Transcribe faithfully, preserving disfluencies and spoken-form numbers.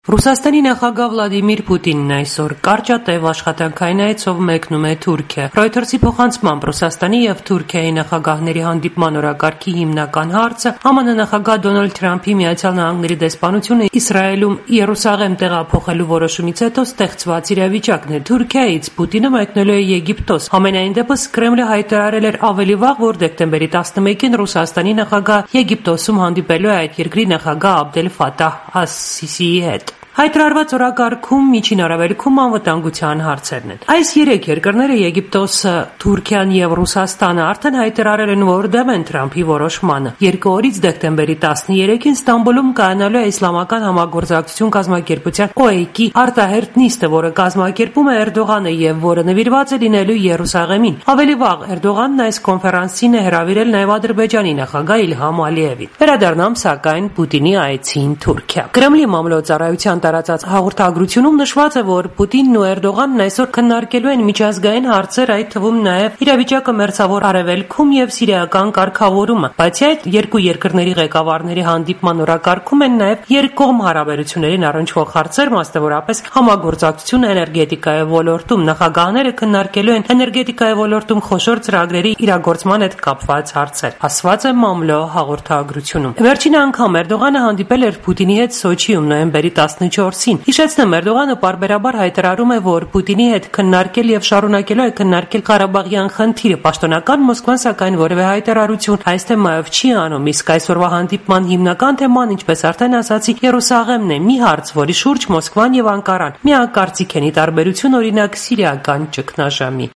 Ռուսաստանի նախագահ Վլադիմիր Պուտինն այսօր կարճատև աշխատանքային այցով մեկնում է Թուրքիա։ Reuters-ի փոխանցմամբ Ռուսաստանի եւ Թուրքիայի նախագահների հանդիպման օրակարգի հիմնական հարցը ԱՄՆ նախագահ Դոնալդ Թրամփի Միացյալ Նահանգների դեսպանությունը Իսրայելում Երուսաղեմ տեղափոխելու որոշումից հետո ստեղծված իրավիճակն է։ Թուրքիայից Պուտինը մեկնելու է Եգիպտոս։ Համենայն դեպս Կրեմլը հայտարարել էր ավելի վաղ, որ դեկտեմբերի տասնմեկին Ռուսաստանի նախագահ Եգիպտոսում հանդիպելու է այդ երկրի նախագահ Աբդել Ֆաթահ ալ-Սիսիի հետ։ Հայտարարված օրակարգում միջին արևելքում անվտանգության հարցերն են։ Այս երեք երկրները Եգիպտոսը, Թուրքիան եւ Ռուսաստանը արդեն հայտարարել են, որ դեմ են Թրամփի որոշմանը։ Երկու օրից դեկտեմբերի տասներեքին Ստամբուլում կայանալու է Իսլամական համագործակցություն կազմակերպության օ է կի արտահերթ նիստը, որը կազմակերպում է Էրդողանը եւ որը նվիրված է լինելու Երուսաղեմին։ Ավելի վաղ Էրդողանն այս կոնֆերանսին է հրավիրել նաեւ Ադրբեջանի նախագահ Իլհամ Ալիևին։ Վերադառնամ սակայն Պուտինի այցին Թուրքիա։ Կրեմլի մամլոյցարայության տարածած հաղորդագրությունում նշված է, որ Պուտինն ու Էրդողանն այսօր քննարկելու են միջազգային հարցեր, այդ թվում նաև իրավիճակը Մերձավոր Արևելքում եւ սիրիական կարգավորումը։ Բացի այդ, երկու երկրների ղեկավարների հանդիպման օրակարգում են նաև երկկողմ հարաբերություններին առնչվող հարցեր, մասնավորապես համագործակցություն էներգետիկայի ոլորտում։ Նախագահները քննարկելու են էներգետիկայի ոլորտում խոշոր ծրագրերի իրագործման հետ կապված հարցեր, ասված է մամլո հաղորդագրությունում։ Վերջին անգամ Էրդողանը հանդիպել էր Պուտինի հետ Սոչիում նոյեմբերի տասնչորսին։ Հիշեցնեմ, Էրդողանը պարբերաբար հայտարարում է, որ Պուտինի հետ քննարկել եւ շարունակելու է քննարկել Ղարաբաղյան խնդիրը։ Պաշտոնական Մոսկվան սակայն որևէ հայտարարություն այս թեմայով չի անում, իսկ այսօրվա հանդիպման հիմնական թեման, ինչպես արդեն ասացի, Երուսաղեմն է, մի հարց, որի շուրջ Մոսկվան եւ Անկարան միակարծիք են, ի տարբերություն օրինակ սիրիական ճգնաժամի։